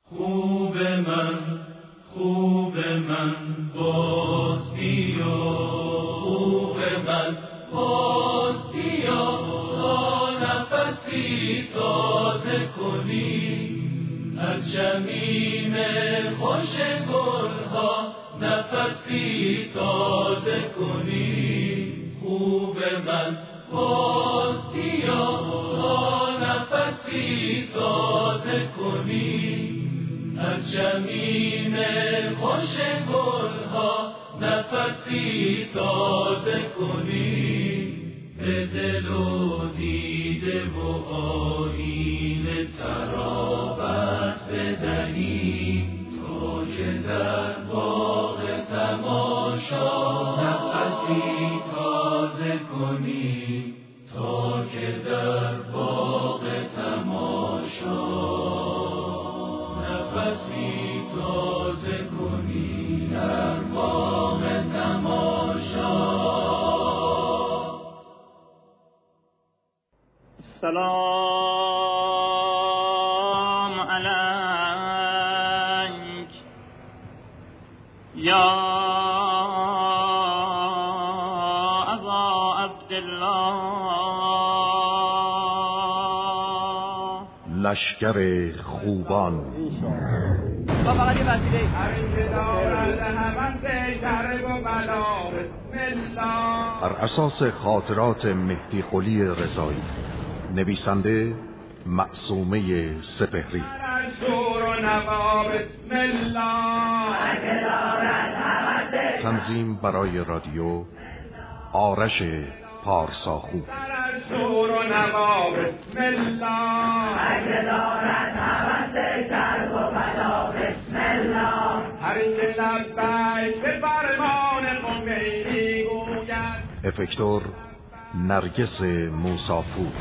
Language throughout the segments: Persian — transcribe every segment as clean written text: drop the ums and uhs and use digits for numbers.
خوب من باز بیا، خوب من باز بیا، تا نفسی تازه کنی از جمیم خوش گلها، نفسی تازه کنی. خوب من باز بیا، تا نفسی تازه کنی از جمیم خوش گلها، نفسی تازه کنی. به دل و دیده و آیینه ترابت بدهی، تا که در باغ تماشا نفسی تازه کنی، تا که در باغ تماشا نفسی تازه کنی، در باغ تماشا. سلام علیک یا ابا عبدالله. لشکر خوبان فقط یه وسیله بر اساس خاطرات مهدی قلی رضایی، نویسنده معصومه سپهری، تنظیم برای رادیو آرش پارساخو. افکتور نرگس موسافور.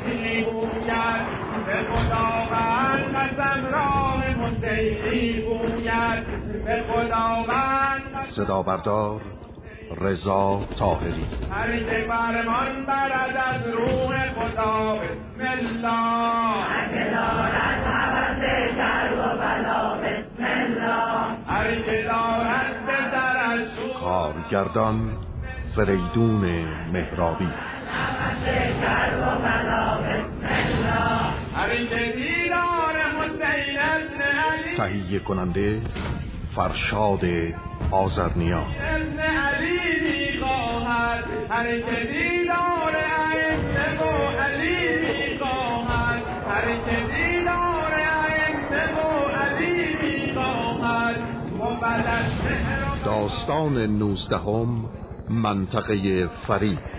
صدا بردار رضا طاهری. هر که فرمان برد از روح خدا، بسم الله. هر که دارد هوس شر و بلا، بسم الله. هر که دارد به سرش کارگردان فریدون مهرابی. هوس شر و بلا، بسم الله. هر که دیدار حسین ابن علی، تهیه کننده فرشاد آذرنیا. ابن علی می‌خواهد، هر که دیدار ائمه و علی می‌خواهد، هر که دیدار ائمه و علی می‌خواهد. داستان 19 منطقه فرید.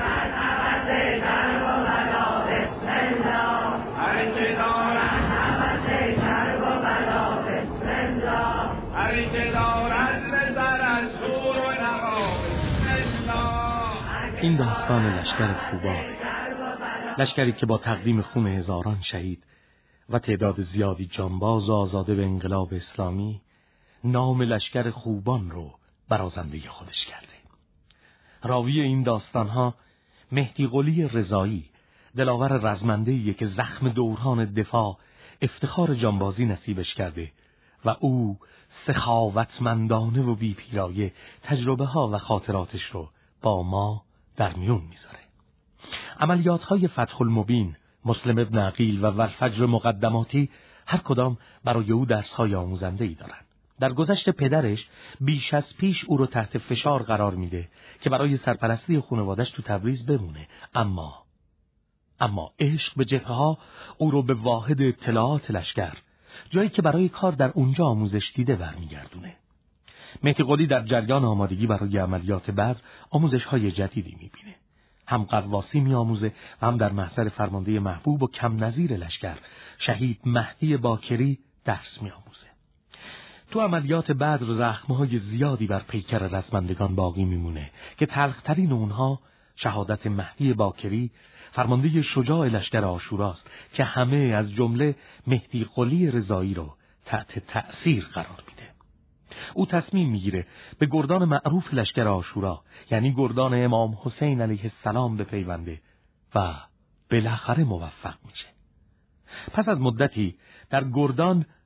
این داستان لشکر خوبان، لشکری که با تقدیم خون هزاران شهید و تعداد زیادی جانباز و آزاده به انقلاب اسلامی نام لشکر خوبان رو برازنده خودش کرده. راوی این داستانها مهدی قلی رضایی، دلاور رزمنده‌ایه که زخم دوران دفاع افتخار جانبازی نصیبش کرده و او سخاوتمندانه و بی پیرایه تجربه ها و خاطراتش رو با ما در میون میذاره. عملیات های فتح المبین، مسلم ابن عقیل و والفجر مقدماتی هر کدام برای او درس های آموزنده ای دارن. در گذشت پدرش بیش از پیش او رو تحت فشار قرار میده که برای سرپرستی خانواده‌اش تو تبریز بمونه، اما عشق به جبهه ها او رو به واحد اطلاعات لشکر، جایی که برای کار در اونجا آموزش دیده برمیگردونه. مهدی قلی در جریان آمادگی برای عملیات بدر آموزش های جدیدی میبینه. هم قواسی میآموزه و هم در محضر فرمانده محبوب و کم نظیر لشکر شهید مهدی باکری درس میآموزه. تو عملیات بدر زخمهای زیادی بر پیکر رزمندگان باقی میمونه که تلخترین اونها شهادت مهدی باکری، فرمانده شجاع لشکر عاشوراست که همه از جمله مهدی قلی رضایی رو تحت تأثیر قرار میده. او تصمیم میگیره به گردان معروف لشکر عاشورا، یعنی گردان امام حسین علیه السلام بپیونده و بالاخره موفق میشه. پس از مدتی در گردان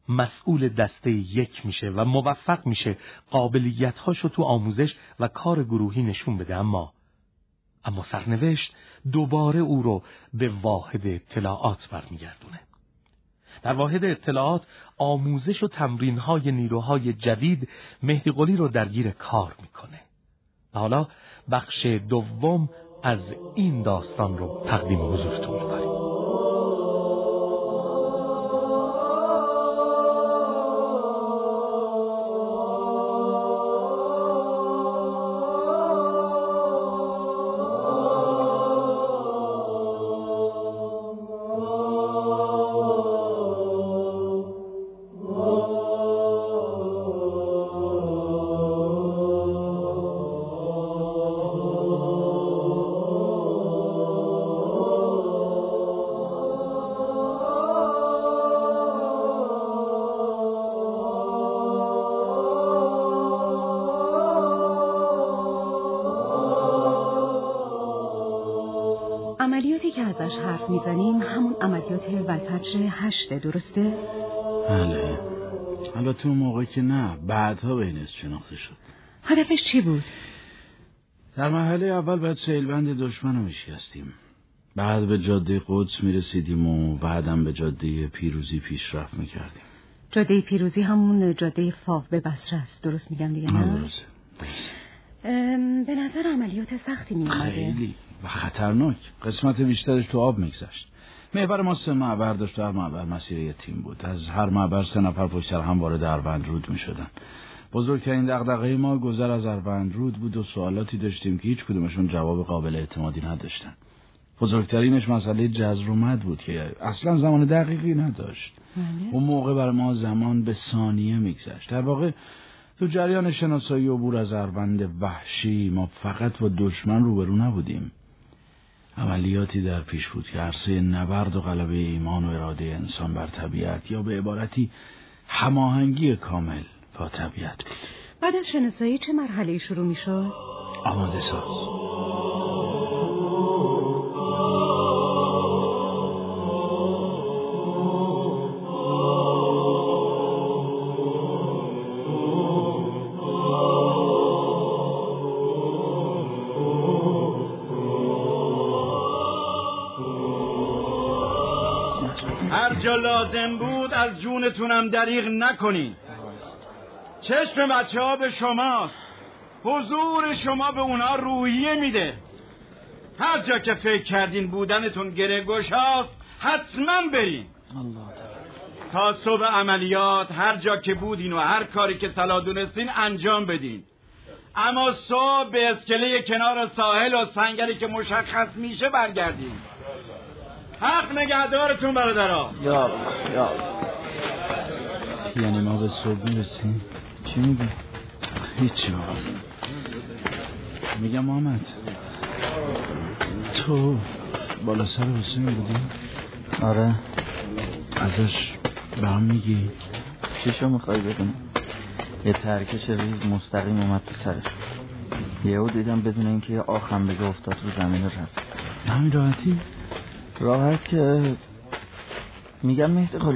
مسئول دسته 1 میشه و موفق میشه قابلیت‌هاشو تو آموزش و کار گروهی نشون بده، اما سرنوشت دوباره او رو به واحد اطلاعات برمیگردونه. در واحد اطلاعات آموزش و تمرین‌های نیروهای جدید مهدی قلی رو درگیر کار میکنه. و حالا بخش دوم از این داستان رو تقدیم حضورتون میکنیم. عملیاتی که ازش حرف میزنیم همون عملیات والفجر 8 درسته؟ بله. البته اون موقع که نه، بعدها بینش شناخته شد. هدفش چی بود؟ در مرحله اول باید سیلبند دشمن رو میشکستیم، بعد به جاده قدس میرسیدیم و بعدم به جاده پیروزی پیشرفت میکردیم. جاده پیروزی همون جاده فاو به بصره است، درست میگم دیگه نه؟ درسته. به نظر عملیات سختی میومده. خیلی و خطرناک. قسمت بیشترش تو آب میگذشت. محور ما 3 معبر داشت و هر معبر مسیر یه تیم بود. از هر معبر 3 نفر پشت سر هم وارد اروندرود میشدن. بزرگترین دغدغه ما گذر از اروندرود بود و سوالاتی داشتیم که هیچ کدومشون جواب قابل اعتمادی نداشتن. بزرگترینش مسئله جزر و مد بود که اصلا زمان دقیقی نداشت. اون موقع برای ما زمان به ثانیه میگذشت. در واقع تو جریان شناسایی و عبور از اروند وحشی ما فقط با دشمن روبرو نبودیم. عملیاتی در پیش بود که عرصه نبرد و غلبه ایمان و اراده انسان بر طبیعت، یا به عبارتی هماهنگی کامل با طبیعت بود. بعد از شناسایی چه مرحله شروع می شد؟ آماده ساز. هر جا لازم بود از جونتونم دریغ نکنین. چشم بچه ها به شماست، حضور شما به اونا روحیه میده. هر جا که فکر کردین بودنتون گره گشاست حتما برین. تا صبح عملیات هر جا که بودین و هر کاری که صلاح دونستین انجام بدین، اما صبح به اسکله کنار ساحل و سنگری که مشخص میشه برگردین. حق نگهدارتون برادرها. یا یعنی ما به صبح میرسیم؟ چی میگی؟ هیچی بابا. میگم محمد، تو بالا سر حسین بودی؟ آره. ازش برام میگی؟ چیشو میخوای بدونی؟ یه ترکش ریز مستقیم اومد تو سرش. یهو دیدم بدون اینکه یه آخم بگه افتاد رو زمین رفت. همین راحتی؟ راحت که میگم مهدی قلی،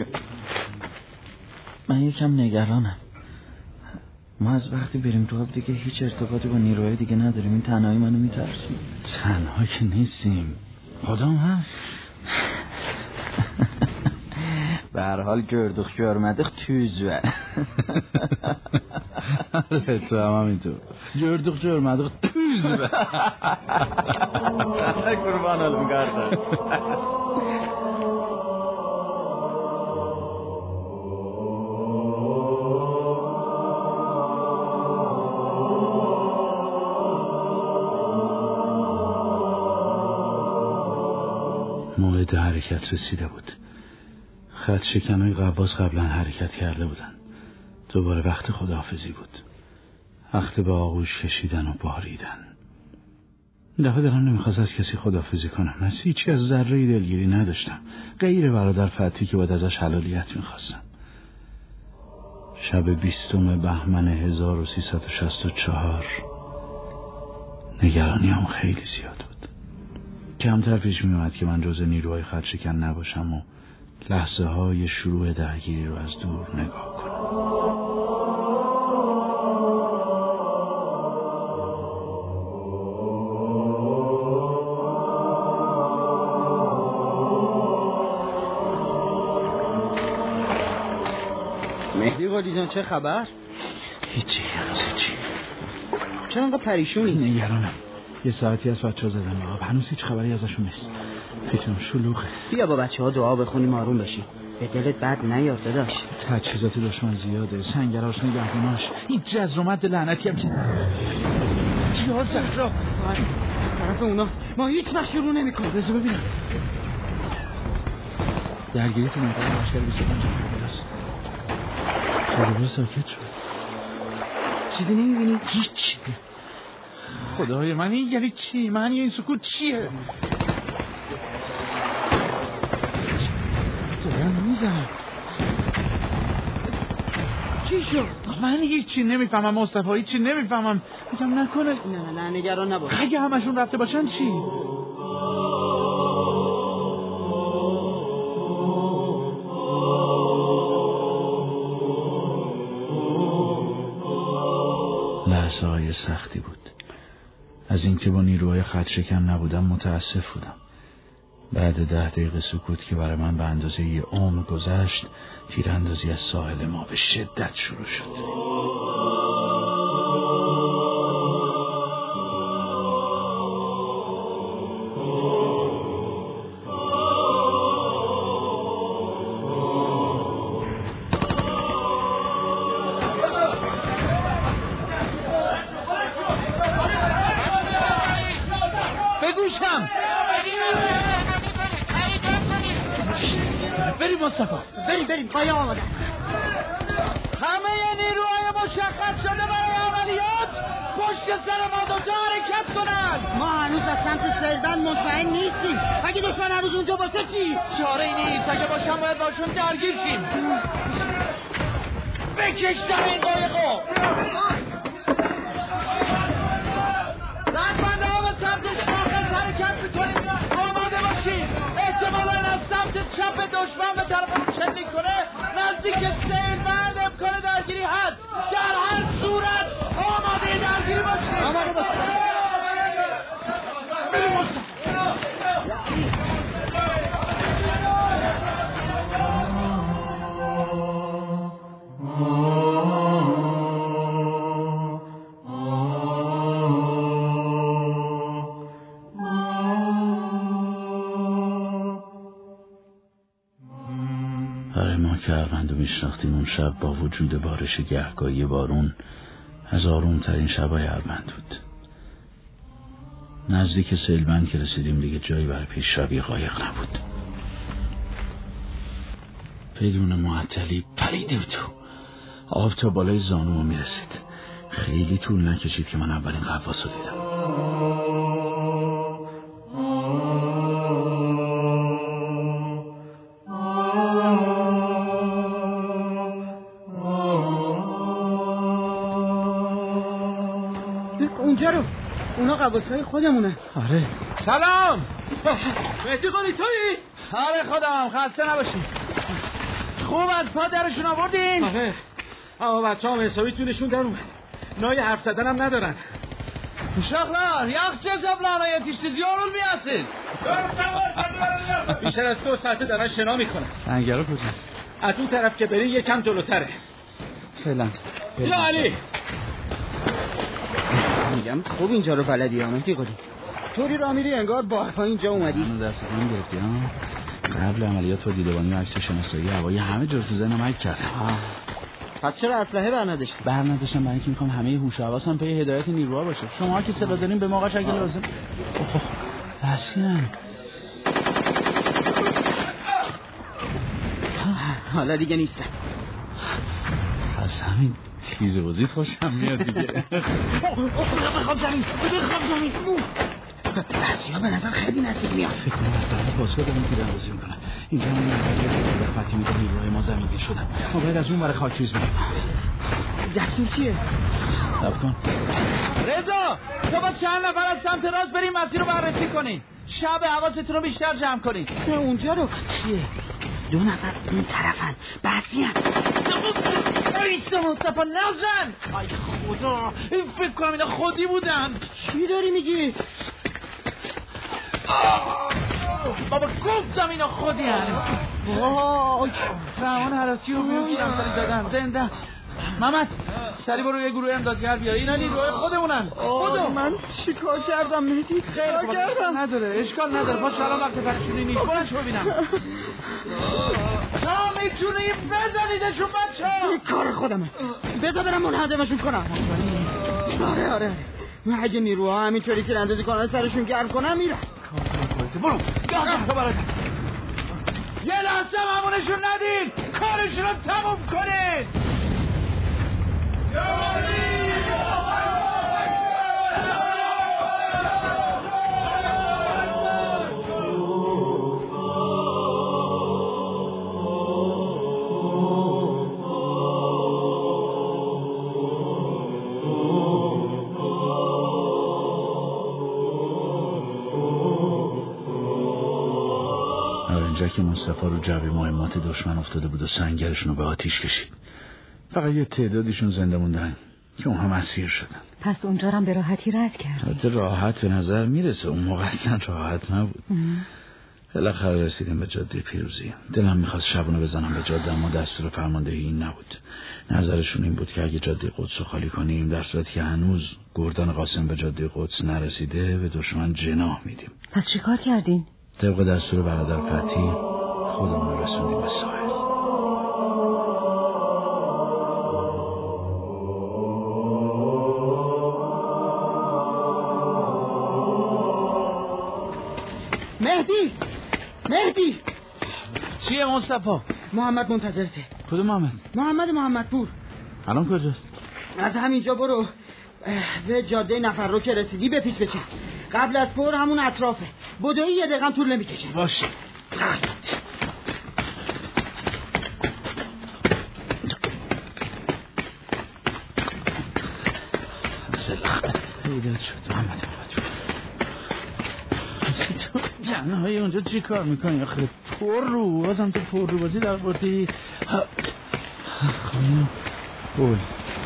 من یکم نگرانم. ما از وقتی بریم تو آب دیگه هیچ ارتباطی با نیروهای دیگه نداریم. این تنهایی منو میترسیم. تنها که نیستیم، خدام هست. به هر حال گردخ جرمدخ توزوه. تو هم همینطور گردخ جرمدخ توزوه. قربان علم گرده. موعد حرکت رسیده بود. خط شکنای قواس قبلا حرکت کرده بودن. دوباره وقت خداحافظی بود. وقت به آغوش کشیدن و باریدن. دفعه دلم نمیخواست از کسی خداحافظی کنم. از هیچی از ذره دلگیری نداشتم، غیر برادر فتحی که باید ازش حلالیت میخواستم. شب 20 بهمن 1364 نگرانیم خیلی زیاد بود. کمتر پیش میومد که من جزء نیروهای خط شکن نباشم و لحظه های شروع درگیری رو از دور نگاه کنم. مهدی قلی جان چه خبر؟ هیچی. چرا انقدر پریشونی؟ نگرانم. یه ساعتی از بچه‌ها زدن به آب، هنوز هیچ خبری ازشون نیست. فکرم شلوغه. بیا با بچه‌ها دعا بخونیم آروم بشیم. به دلت بد نیاد داداش. تجهیزات دشمن زیاده، سنگراش نگهباناش، این جزر و مد لعنتی هم که یا زهرا طرف اوناست. ما هیچ وقت شروع نمی‌کنیم. بذار ببینم. درگیری تو منطقه لشکر 25 است. خیلی ساکت شد. چیزی نمی‌بینی؟ هیچ. خدای من این یعنی چی؟ معنی این سکوت چیه؟ دارم میزنم. چی شد؟ من هیچی نمیفهمم مصطفی، هیچی نمیفهمم. میگم نکنه. نه نگران نباش. اگه همشون رفته باشن چی؟ لحظه های سختی بود. از اینکه با نیروهای خط شکن نبودم متاسف بودم. بعد 10 دقیقه سکوت که برای من به اندازه یه عمر گذشت، تیراندازی از ساحل ما به شدت شروع شد. بریم پای آمدن. همه نیروهای مشخص شده برای عملیات پشت سر ما دوتا حرکت کنن. ما هنوز از سمت سیلبند مطمئن نیستیم. اگه دشمن هنوز اونجا باشه چی؟ چاره‌ای نیست. اگه باشم باید باشون درگیر شیم. بکش زمین قایقو. رزمنده ها به سمت شاخص حرکت میکنیم. آماده باشید. احتمالا از سمت چپ دشمن به طرف چندین کنه نزدیک سیلبند امکان درگیری هست. در هر صورت آماده درگیری باشید. آماده باشید. که اروند رو میشناختیم اون شب با وجود بارش گهگاهی بارون از آرومترین شبای اروند بود. نزدیک سیلبند که رسیدیم دیگه جایی برای پیشروی قایق نبود. بدون معطلی پریدیم تو. آب تا بالای زانو میرسید. خیلی طول نکشید که من اولین غواص رو دیدم. اونا قواصای خودمونه. آره. سلام. مهدی قلی تویی؟ آره خودم. خسته نباشی. خوب از پا درشون آوردین؟ آره. اما بچه هم حسابی تونشون در اومد. نای حرف زدن هم ندارن. uşaklar yakacağız ablanaya yetiştiriyoruz بیاسید. بیشتر از 2 ساعته دارن شنا میکنن. سنگرها کجاست؟ از اون طرف که برین یکم جلوتره. فعلا. یا علی. میگم خوب اینجا رو بلدی ها مهدی قلی. طوری راه میری انگار بارها اینجا اومدی. منو در سفرم گرفتی ها. قبل عملیات با دیدبانی و عکس شناسایی هوایی همه جور تو ذهنم عکس کردم. پس چرا اسلحه برنداشتی؟ برنداشتم برای اینکه میخوام همه هوش و حواسم پی هدایت نیروها باشه. شما که سلاح دارین به موقعش اگه لازم. رسیدن. حالا دیگه نیستم. پس همین خیزه بازی خوشم میاد دیگه. بخواب زمین. سرسی‌ها به نظر خیلی نزدیک میاد. فکر کنم از طرف پاسگاه دارن تیراندازی میکنن. اینجا هم یه خطی میگه نیروهای ما زمینگیر شدن. ما باید از اون برای خاکریز بریم. دستور چیه؟ صبر کن. رضا تو با چند نفر از سمت راست بریم مسیر رو بررسی کنین. شب حواستون رو بیشتر جمع کنین. نه اونجا رو چیه؟ 2 نفر اون طرفن. بسیان ایسا مصطفی نزن. ای خدا، این فکر کنم اینا خودی بودن. چی داری میگی؟ بابا گفتم اینا خودی هن. وای رحمان حراسی و بیوکی همسالی زدن زنده. محمد سری برو یه گروه امدادگر بیار. اینا نیروهای خودمونن. خودم من چیکار کردم مهدی؟ خیلی خوب کردم. نداره اشکال نداره. پاش الان وقت پریشونی نیست. برو چه ببینم. تا میتونی بزنیدشون بچه‌ها. این کار خودمه. بذار برم منهدمشون کنم. آره اگه نیروها همینطوری که اندازی کنن سرشون گرم کنن میرن. برو گاه برادر. یه لحظه همونشون ندید. کارشون رو تموم کنید. اینجا که مصطفی رو جبه مهمات دشمن افتاده بود و سنگرشون رو به آتیش کشید. فقط یه تعدادیشون زنده موندن که اون هم اسیر شدن. پس اونجا هم به راحتی رد کردی؟ راحت به نظر میرسه، اون موقع اصلا راحت نبود. بالاخره رسیدیم به جاده پیروزی. دلم میخواست شبونو بزنم به جاده، اما دستور فرماندهی این نبود. نظرشون این بود که اگه جاده قدس رو خالی کنیم، در صورتی که هنوز گردان قاسم به جاده قدس نرسیده، به دشمن جناح میدیم. پس چی کار کردین؟ طبق دستور برادر فتحی خودمون رو رسوندیم به ساحل. مهدی چیه مصطفی؟ محمد منتظرته. کدوم محمد؟ محمدپور. الان کجاست؟ از همینجا برو به جاده نفر رو که رسیدی بپیچ بچه. قبل از پر همون اطرافه. بدوی یه دقیقه طول نمیکشه. باشه. پیدات شد محمد. جنهای اونجا چی کار میکنی آخه؟ پر رو بازم تو پر رو بازی در بردی. خانم بول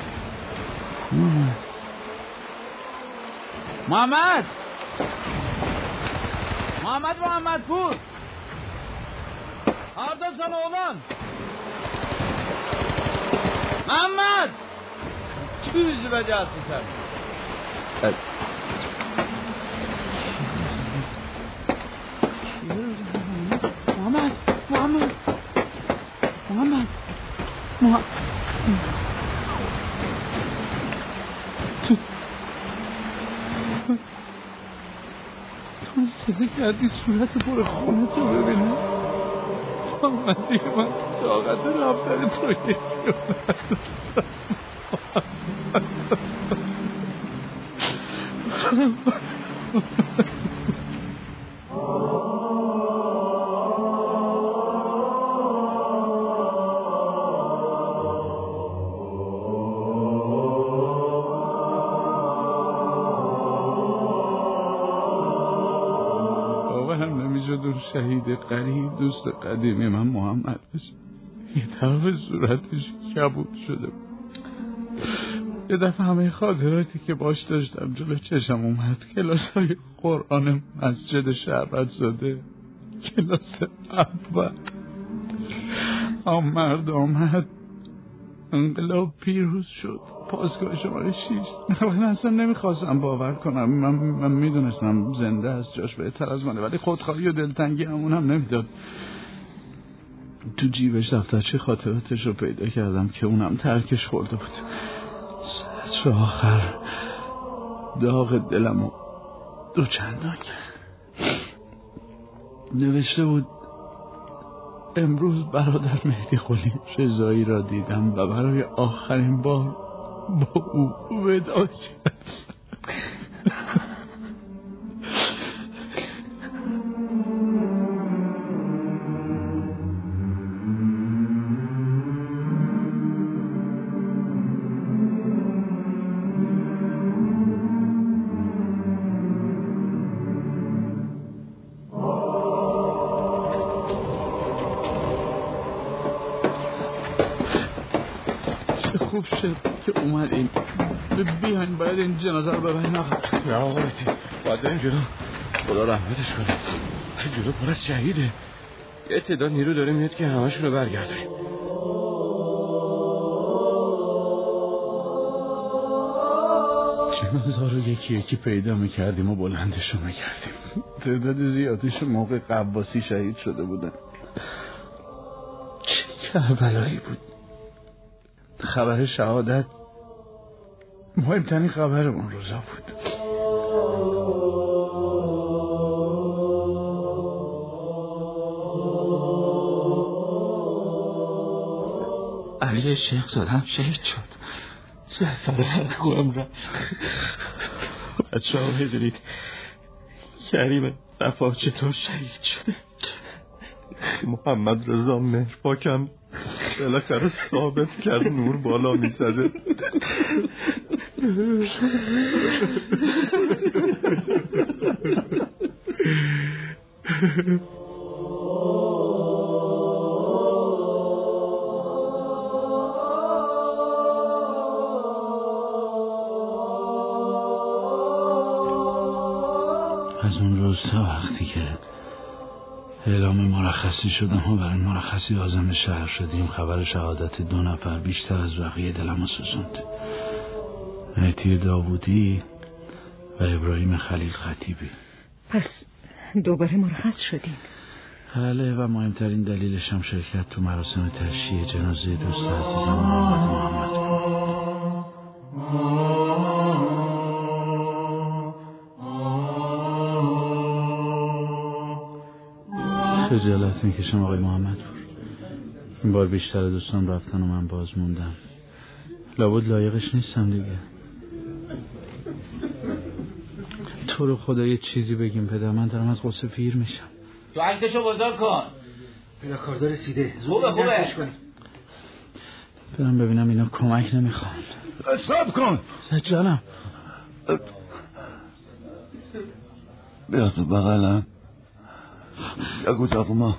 محمدپور Arda'san oğlan Mehmet Yüzü becatsın sen Muhammed تو صدا کردی صورت پر خونه تو ببینی من دیگه من طاقت رفتن تو اون شهید قریب دوست قدیمی من محمد بشه. یه طرف صورتش کبود شده بود. یه دفعه همه خاطراتی که باش داشتم جلو چشم اومد. کلاسای قرآن مسجد شربت زاده، کلاس اول، مرد آمد، انقلاب پیروز شد، پاسگاه شماره 6. من اصلا نمیخواستم باور کنم. من میدونستم زنده است، جاش بهتر از منه، ولی خودخواهی و دلتنگی همون هم نمیداد. تو جیبش دفترچه خاطراتش رو پیدا کردم که اونم ترکش خورده بود. سطر آخر داغ دلمو دو چندان نوشته بود امروز برادر مهدی قلی رضایی را دیدم و برای آخرین بار با او وداع کرد. خوب شد که اومدین. بیاین باید این جنازه رو ببرین آقا. نه آقا مهدی، باید بریم جلو. خدا رحمتش کنه. جلو پر از شهیده. یه تعداد نیرو داره میاد که همشون رو برگرداریم. جنازه رو یکی یکی پیدا میکردیم و بلندش رو میکردیم. تعداد زیادیش موقع قواسی شهید شده بودن. چه کربلایی بود. خبر شهادت مهمترین خبر اون روزا بود. علی شیخ زادم شهید شد. جعفر حقوقم رفت. بچه ها میدونید کریم وفا چطور شهید شده؟ محمد رضا مهرپاکم بالاخره ثابت کرد نور بالا میزده. از اون روز تا وقتی که اعلام مرخصی شدم و برای مرخصی عازم شهر شدیم، خبر شهادت 2 نفر بیشتر از بقیه دلمو سوزوند. مهدی داوودی و ابراهیم خلیل خطیبی. پس دوباره مرخص شدیم؟ بله، و مهمترین دلیلش هم شرکت تو مراسم تشییع جنازه دوست عزیزم محمد بود. خجالت میکشم آقای محمد پور. این بار بیشتر دوستان رفتن و من باز موندم. لابد لایقش نیستم دیگه. تو رو خدا یه چیزی بگیم پدر، من دارم از غصه پیر میشم. تو عکسشو بزرگ کن. پیدا کاردار رسیده. خوبه. برم ببینم اینا کمک نمیخوان. استاپ کن. جانم. بیا تو بغلم. یا کجاقما.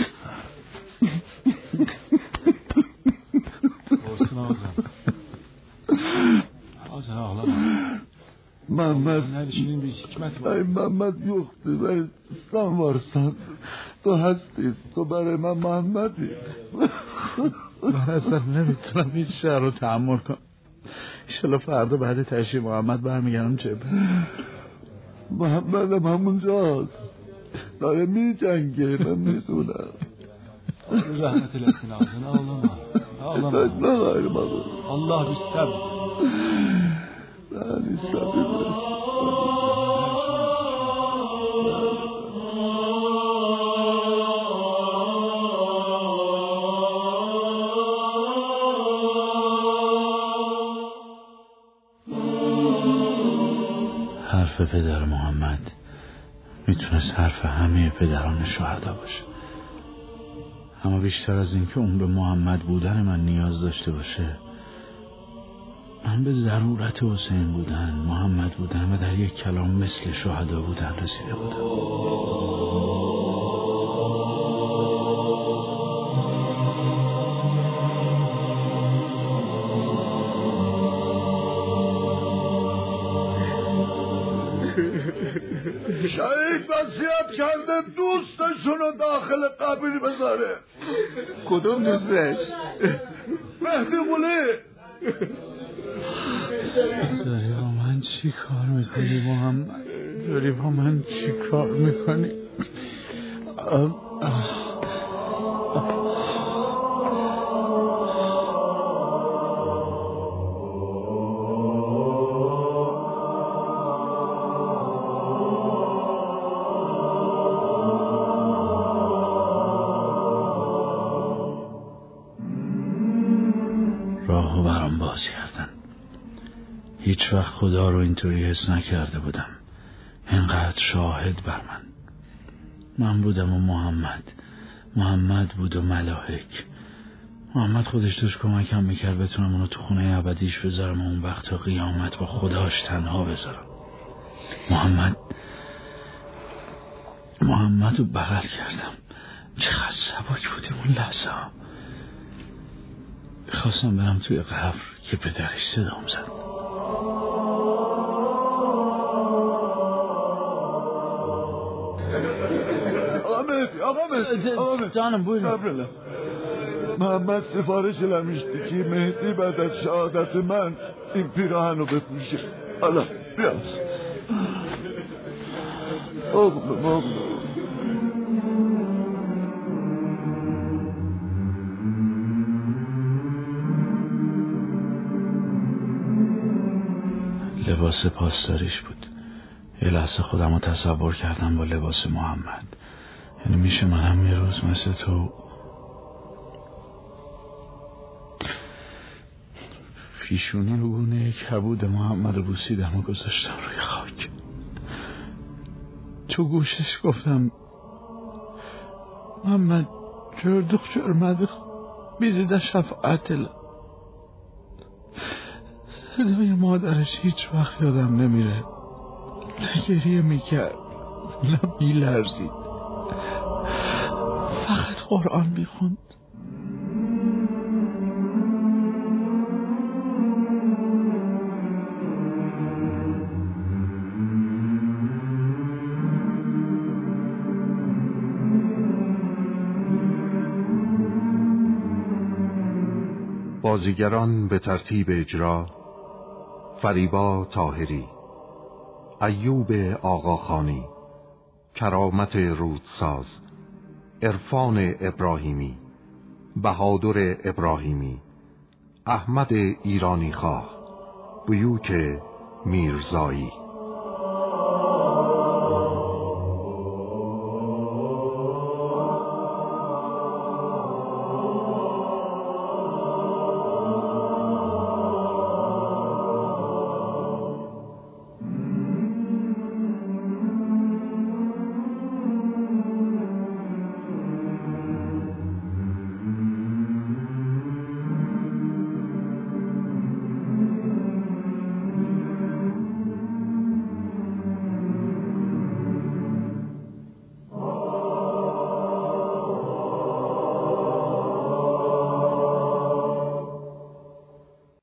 محمد ای محمد یختی ای سنوارسان تو هستی، تو برای من محمدی. من اصلا نمیتونم این شهر رو تحمل کنم. انشالله فردا بعد تشریف محمد برمیگردم جبه. محمد هم همونجاست داره می جنگه، من میدونم. رحمت الله نازن الله بالصبر علی صبر. حرف پدر محمد میتونست حرف همه پدران شهدا باشه، اما بیشتر از این که اون به محمد بودن من نیاز داشته باشه، من به ضرورت حسین بودن، محمد بودن و در یک کلام مثل شهدا بودن رسیده بودم. شهید وصیت کرده دوستشونو داخل قبر بذاره. کدوم دوستش؟ مهدی قلی. داری با من چی کار میکنی محمد؟ داری با من چی کار میکنی؟ راهو برام باز کردن. هیچ وقت خدا رو اینطوری حس نکرده بودم، اینقدر شاهد بر من بودم و محمد بود و ملائک. محمد خودش توش کمکم میکرد بتونم اونو تو خونه ابدیش بذارم و اون وقت تا قیامت با خداش تنها بذارم. محمد رو بغل کردم. چقدر سبک بودیم اون لحظه ها. خواستم برم توی قبر که پدرش صدام زد. آقا مهدی جانم بویدم. محمد سفارش لمیشتی که مهدی بعد از شهادت من این پیراهن رو بپوشه. حالا بیا. لباس پاسداریش بود. یه لحظه خودم رو تصور کردم با لباس محمد. یعنی میشه منم یه روز مثل تو پیشونی رو گونه کبود محمد رو بوسیدم و گذاشتم روی خاک. تو گوشش گفتم محمد جردخ جرمدخ بیزیده شفاعت. صدای مادرش هیچ وقت یادم نمیره. نه گریه میکرد نه بیلرزید، فقط قرآن میخوند. بازیگران به ترتیب اجرا: فریبا طاهری، ایوب آقاخانی، کرامت رودساز، عرفان ابراهیمی، بهادر ابراهیمی، احمد ایرانی خواه، بیوک میرزایی.